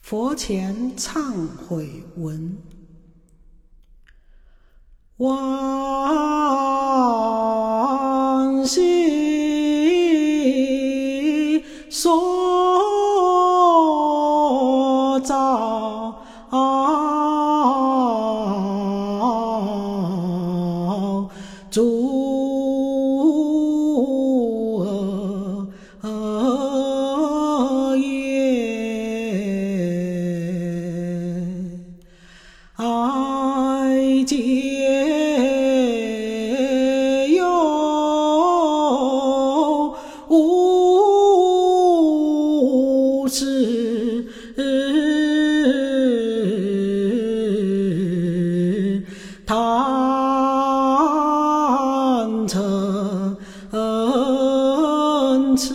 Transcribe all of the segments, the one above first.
佛前忏悔文。往昔所造诸恶业，爱皆有无始贪嗔痴，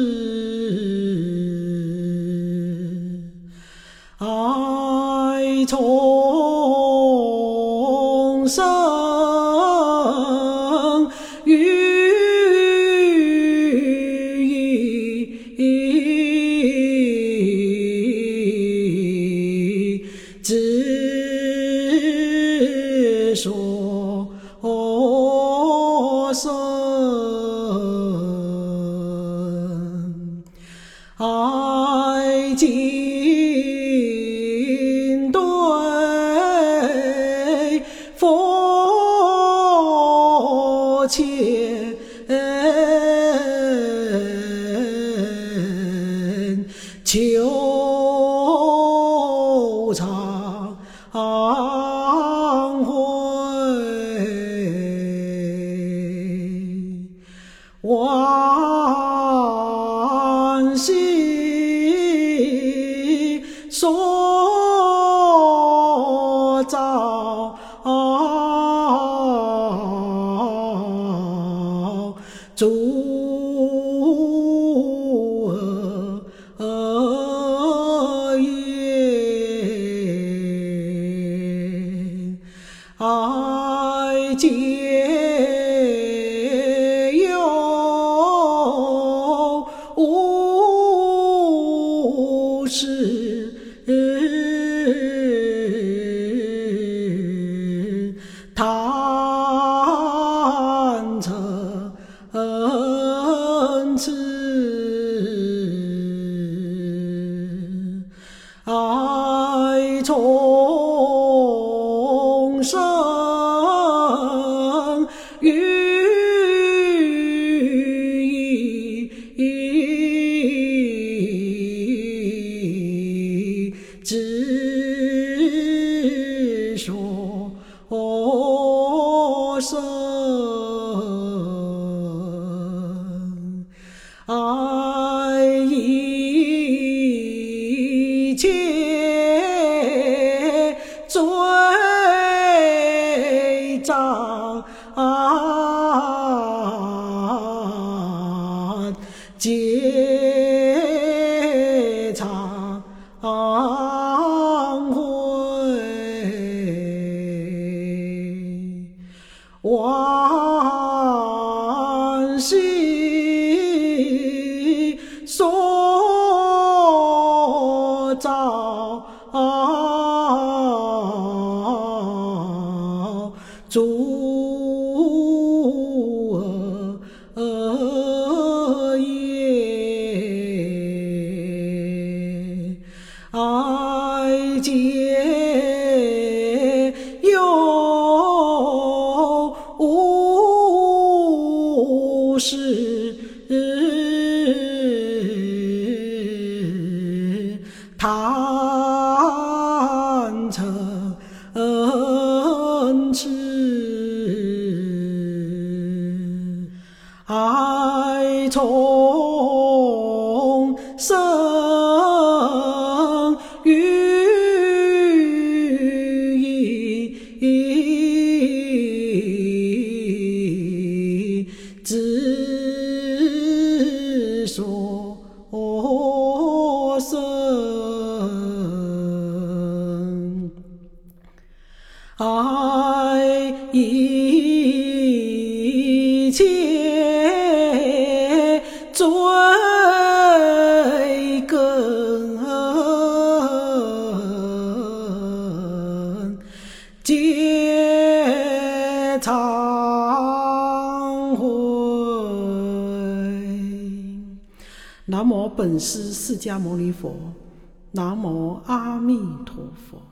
爱众生于意之所生，爱尽对佛前求忏悔，往昔所造诸恶业，爱皆有无始贪嗔痴，爱众生于意之所生，爱一切罪障皆忏悔，往昔所造诸恶业，爱皆有无始贪嗔痴，爱众生于意之所生，爱一切罪根忏悔。南无本师释迦牟尼佛，南无阿弥陀佛。